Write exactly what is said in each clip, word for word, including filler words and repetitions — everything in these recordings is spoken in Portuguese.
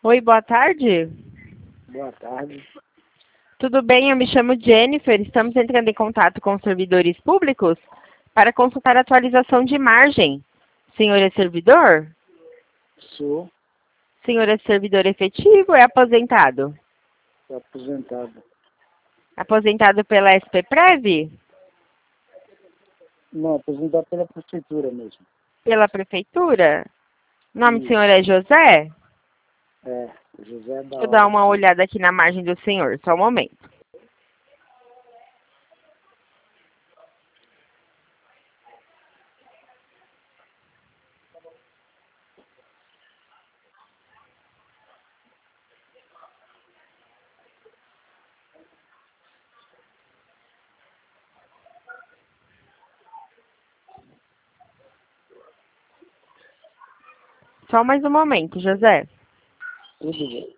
Oi, boa tarde. Boa tarde. Tudo bem? Eu me chamo Jennifer. Estamos entrando em contato com os servidores públicos para consultar a atualização de margem. Senhor é servidor? Sou, Senhor é servidor efetivo ou é aposentado? sou aposentado. Aposentado pela S P Prev? Não, aposentado pela prefeitura mesmo. Pela prefeitura? O nome do Isso. senhor é José? É, José da Deixa eu dar Hora. uma olhada aqui na margem do senhor, só um momento. Só mais um momento, José. Tudo bem.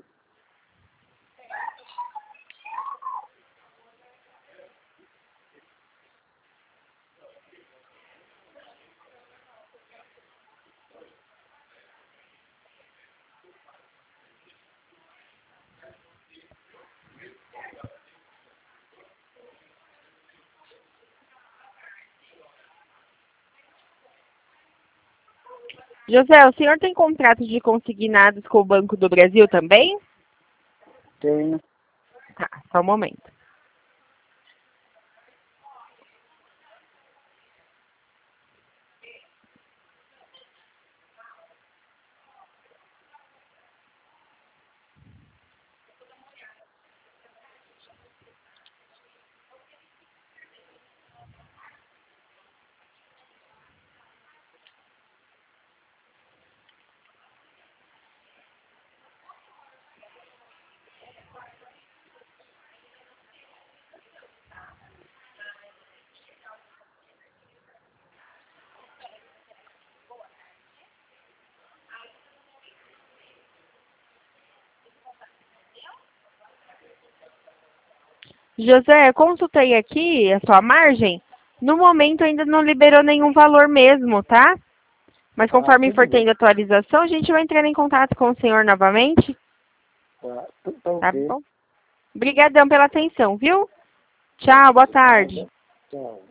José, o senhor tem contrato de consignados com o Banco do Brasil também? Tenho. Tá, só um momento. José, eu consultei aqui a sua margem. No momento ainda não liberou nenhum valor mesmo, tá? Mas Ah, conforme tudo for bem. tendo atualização, a gente vai entrar em contato com o senhor novamente. Tá, tu- tá Tá ok. bom? Obrigadão pela atenção, viu? Tchau, boa tarde. Nada. Tchau.